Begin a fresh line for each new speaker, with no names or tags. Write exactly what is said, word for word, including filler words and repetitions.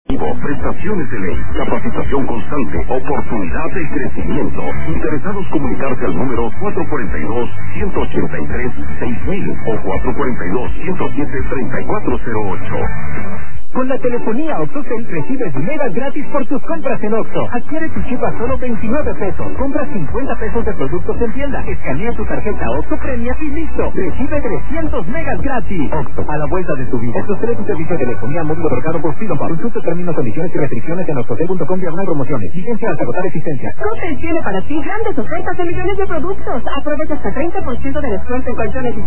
Prestaciones de ley, capacitación constante, oportunidad de crecimiento. Interesados comunicarse al número cuatro cuatro dos, uno ocho tres, seis mil o cuatro cuatro dos, uno siete, tres cuatro cero ocho.
Con la telefonía OxoCell recibes megas gratis por tus compras en Oxxo. Adquiere tu chip a solo veintinueve pesos. Compra cincuenta pesos de productos en tienda. Escanea tu tarjeta Oxxo Premia y listo. Recibe trescientos megas gratis. Oxxo, a la vuelta de tu vida. Estos tres servicios de telefonía móvil otorgado por Freedom Pub. Consulta términos, condiciones y restricciones en oxocell punto com diagonal promociones. Vigencia hasta agotar existencia.
Coppel tiene para ti grandes ofertas de millones de productos. Aprovecha hasta treinta por ciento de descuento en colchones y